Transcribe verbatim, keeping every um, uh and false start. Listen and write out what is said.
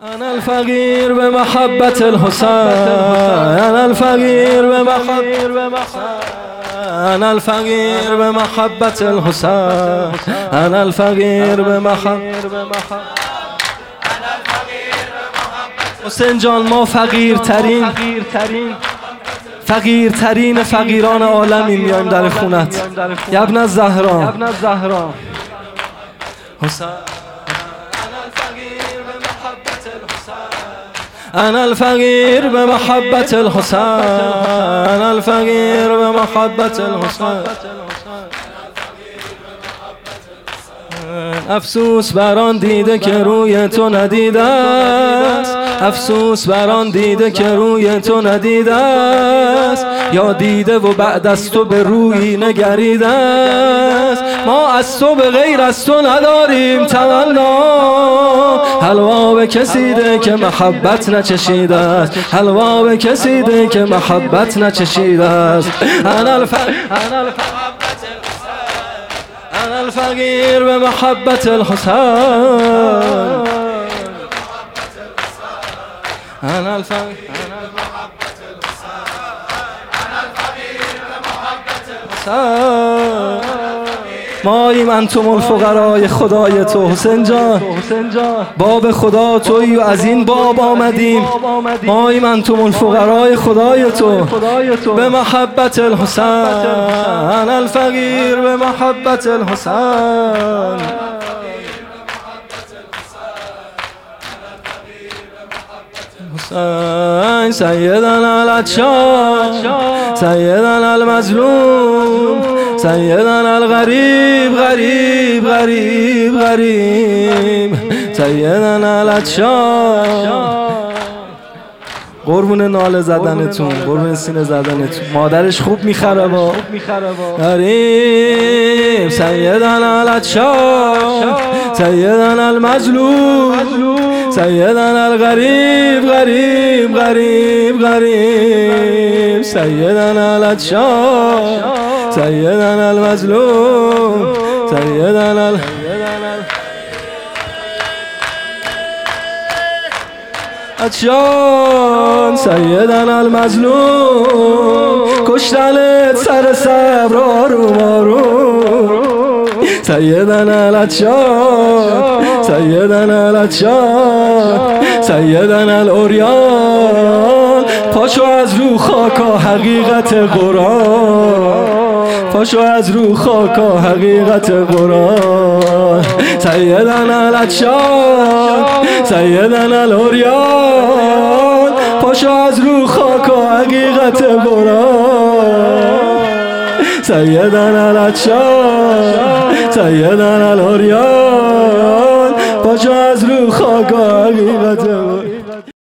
انا الفقیر به محبت الحسین، انا الفقیر به محبت، انا الفقیر به محبت الحسین، انا الفقیر به محبت حسین جان. ما فقیر ترین فقیر ترین فقیران عالمی میایم در خونت ابن الزهرا حسین. انا الفقیر به محبت الحسین، انا الفقیر به محبت الحسین. افسوس بر آن دیده که روی تو ندیده است، افسوس بر آن دیده که روی تو ندیده است، یا دیده و بعد از تو به روی نگریده است. ما از تو به غیر از تو نداریم تمنا، حلوا به کسی ده که محبت نچشیده است، حلوا به کسی ده که محبت نچشیده است. انا الفقیر انا الفقیر به محبت الحسین، انا الفقیر ماییم انتم الفقرای خدای تو حسین جان. باب خدا تویی و از این باب آمدیم. ماییم انتم الفقرای خدای تو به محبت الحسین، انا الفقیر به محبت الحسین. حسین سیدنا العطشان، سیدنا المظلوم، سیدنا الغریب غریب غریب غریب، سیدنا العطشان. قربون ناله زدنتون، قربون سینه زدنتون. مادرش خوب میخره با غریب. سیدنا العطشان، سیدنا المظلوم، سیدنا الغریب غریب غریب غریب، سیدنا العطشان، سیدنا المظلوم، سیدنا ال... عطشان، سیدنا المظلوم. کشتنت سر صبر آروم آروم، سیدنا العطشان، سیدنا العطشان، سیدنا العریان. پاشو از رو خاکا حقیقت قرآن، پاشو از رو خاکا حقیقت قرآن. سیدنا العطشان، سیدنا العریان. پاشو از رو خاکا حقیقت قرآن. سیدنا العطشان، سیدنا العریان.